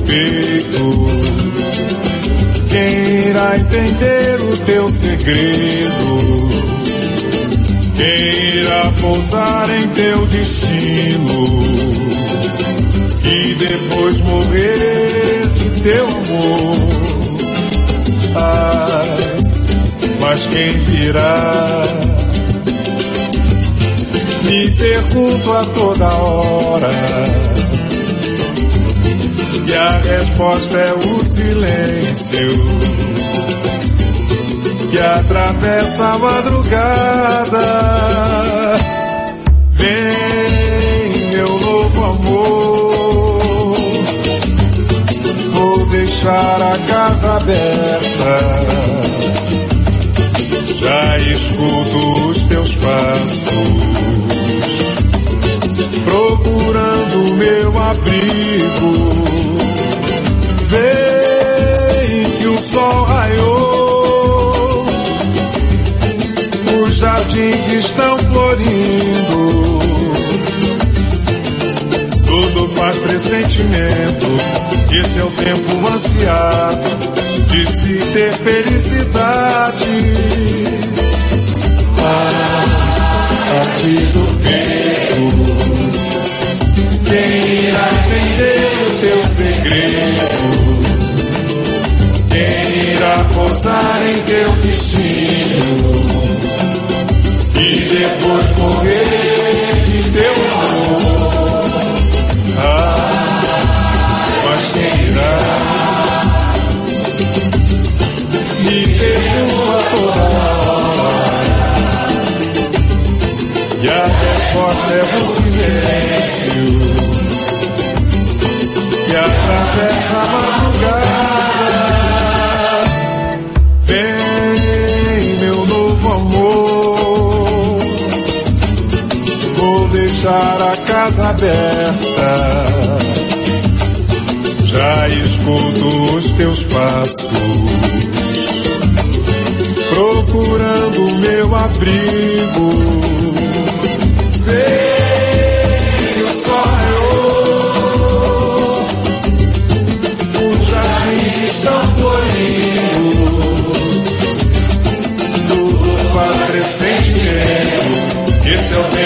peito. Quem irá entender o teu segredo? Quem irá pousar em teu destino? E depois morrer de teu amor. Ai, mas quem virá? Me pergunto a toda hora. E a resposta é o silêncio que atravessa a madrugada. Vem, meu novo amor, vou deixar a casa aberta. Já escuto os teus passos, procurando meu abrigo. Vem que o sol raiou, os jardins estão florindo. Tudo faz pressentimento, esse é o tempo ansiado de se ter felicidade. Partir do peito, quem irá entender o teu segredo? Quem irá pousar em teu destino? E depois morrer de teu amor? Mas quem irá? Me pergunto a toda hora. E a resposta é o silêncio que atravessa a madrugada. Vem, meu novo amor, vou deixar a casa aberta. Já escuto os teus passos, procurando meu abrigo. Vem, o sol raiou, os jardins estão florindo. Tudo faz pressentimento, esse é o